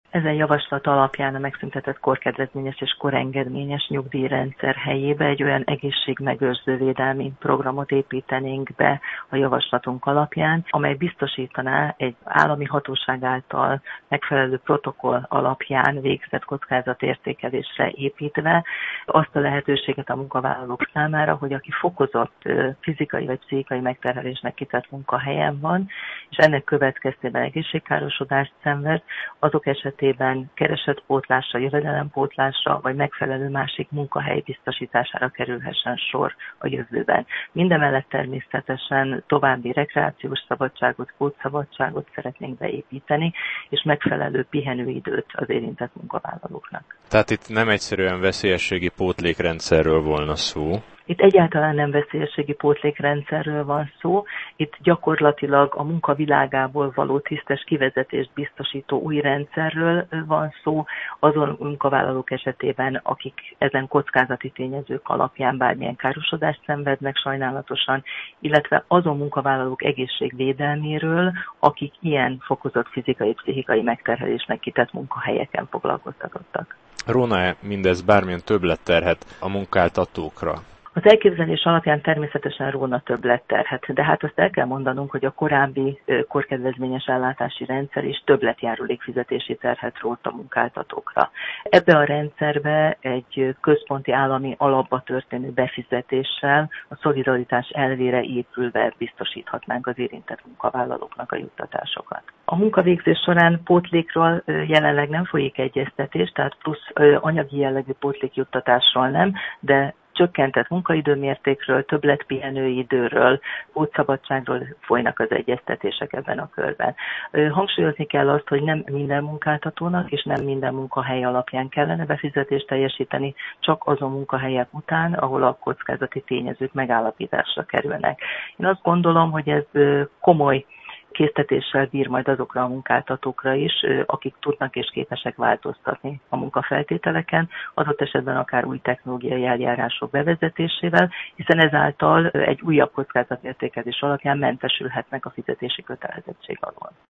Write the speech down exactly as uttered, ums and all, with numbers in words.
Ezen javaslat alapján a megszüntetett korkedvezményes és korengedményes nyugdíjrendszer helyébe egy olyan egészségmegőrző védelmi programot építenénk be a javaslatunk alapján, amely biztosítaná egy állami hatóság által megfelelő protokoll alapján végzett kockázatértékelésre építve azt a lehetőséget a munkavállalók számára, hogy aki fokozott fizikai vagy pszichikai megterhelésnek kitett munkahelyen van, és ennek következtében egészségkárosodást szenved, azok esetében keresetpótlásra, jövedelempótlásra, vagy megfelelő másik munkahely biztosítására kerülhessen sor a jövőben. Mindemellett természetesen további rekreációs szabadságot, pótszabadságot szeretnénk beépíteni, és megfelelő pihenőidőt az érintett munkavállalóknak. Tehát itt nem egyszerűen veszélyességi pótlékrendszerről volna szó. Itt egyáltalán nem veszélyességi pótlékrendszerről van szó, itt gyakorlatilag a munkavilágából való tisztes kivezetést biztosító új rendszerről van szó, azon munkavállalók esetében, akik ezen kockázati tényezők alapján bármilyen károsodást szenvednek sajnálatosan, illetve azon munkavállalók egészségvédelméről, akik ilyen fokozott fizikai-pszichikai megterhelésnek kitett munkahelyeken foglalkoztatottak. Róna-e mindez bármilyen többletterhet a munkáltatókra? Az elképzelés alapján természetesen róna többletterhet, de hát azt el kell mondanunk, hogy a korábbi korkedvezményes ellátási rendszer is többletjárulékfizetési terhet rótt a munkáltatókra. Ebbe a rendszerbe egy központi állami alapba történő befizetéssel a szolidaritás elvére épülve biztosíthatnánk az érintett munkavállalóknak a juttatásokat. A munkavégzés során pótlékról jelenleg nem folyik egyeztetés, tehát plusz anyagi jellegű pótlékjuttatásról nem, de csökkentett munkaidőmértékről, többlet pihenőidőről, pótszabadságról folynak az egyeztetések ebben a körben. Hangsúlyozni kell azt, hogy nem minden munkáltatónak és nem minden munkahely alapján kellene befizetést teljesíteni, csak azon munkahelyek után, ahol a kockázati tényezők megállapításra kerülnek. Én azt gondolom, hogy ez komoly késztetéssel bír majd azokra a munkáltatókra is, akik tudnak és képesek változtatni a munkafeltételeken, adott esetben akár új technológiai eljárások bevezetésével, hiszen ezáltal egy újabb kockázatértékelés alapján mentesülhetnek a fizetési kötelezettség alól.